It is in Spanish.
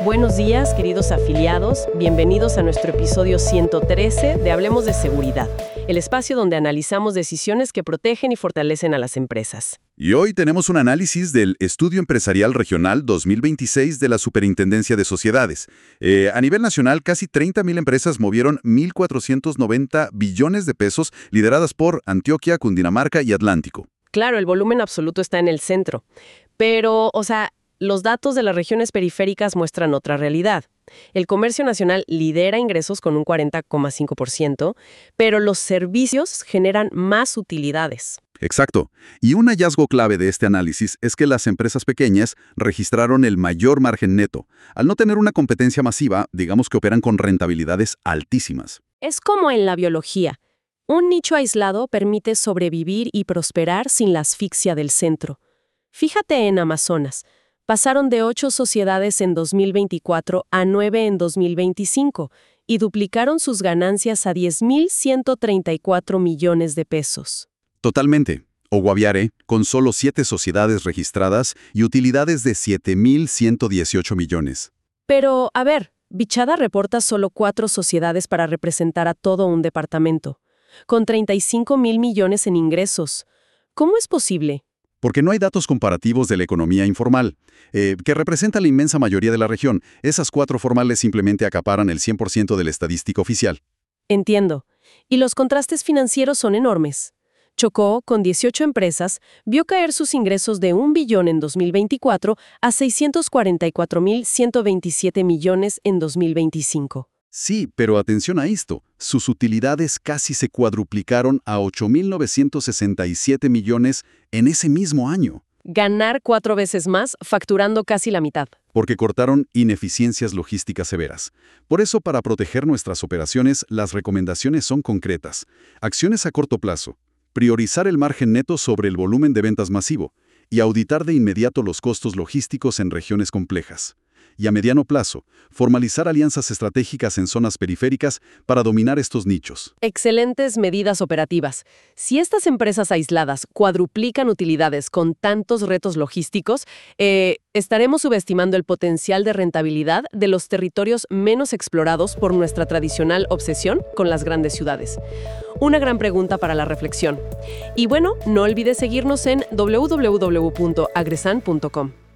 Buenos días, queridos afiliados. Bienvenidos a nuestro episodio 113 de Hablemos de Seguridad, el espacio donde analizamos decisiones que protegen y fortalecen a las empresas. Y hoy tenemos un análisis del Estudio Empresarial Regional 2026 de la Superintendencia de Sociedades. A nivel nacional, casi 30.000 empresas movieron 1.490 billones de pesos, lideradas por Antioquia, Cundinamarca y Atlántico. Claro, el volumen absoluto está en el centro. Pero, los datos de las regiones periféricas muestran otra realidad. El comercio nacional lidera ingresos con un 40,5%, pero los servicios generan más utilidades. Exacto. Y un hallazgo clave de este análisis es que las empresas pequeñas registraron el mayor margen neto. Al no tener una competencia masiva, digamos que operan con rentabilidades altísimas. Es como en la biología. Un nicho aislado permite sobrevivir y prosperar sin la asfixia del centro. Fíjate en Amazonas. Pasaron de 8 sociedades en 2024 a 9 en 2025 y duplicaron sus ganancias a 10.134 millones de pesos. Totalmente. O Guaviare, con solo 7 sociedades registradas y utilidades de 7.118 millones. Pero, Bichada reporta solo 4 sociedades para representar a todo un departamento, con 35.000 millones en ingresos. ¿Cómo es posible? Porque no hay datos comparativos de la economía informal, que representa la inmensa mayoría de la región. Esas 4 formales simplemente acaparan el 100% de la estadística oficial. Entiendo. Y los contrastes financieros son enormes. Chocó, con 18 empresas, vio caer sus ingresos de 1 billón en 2024 a 644.127 millones en 2025. Sí, pero atención a esto. Sus utilidades casi se cuadruplicaron a 8.967 millones en ese mismo año. Ganar 4 veces más, facturando casi la mitad. Porque cortaron ineficiencias logísticas severas. Por eso, para proteger nuestras operaciones, las recomendaciones son concretas. Acciones a corto plazo. Priorizar el margen neto sobre el volumen de ventas masivo. Y auditar de inmediato los costos logísticos en regiones complejas. Y a mediano plazo, formalizar alianzas estratégicas en zonas periféricas para dominar estos nichos. Excelentes medidas operativas. Si estas empresas aisladas cuadruplican utilidades con tantos retos logísticos, estaremos subestimando el potencial de rentabilidad de los territorios menos explorados por nuestra tradicional obsesión con las grandes ciudades. Una gran pregunta para la reflexión. Y bueno, no olvides seguirnos en www.agresan.com.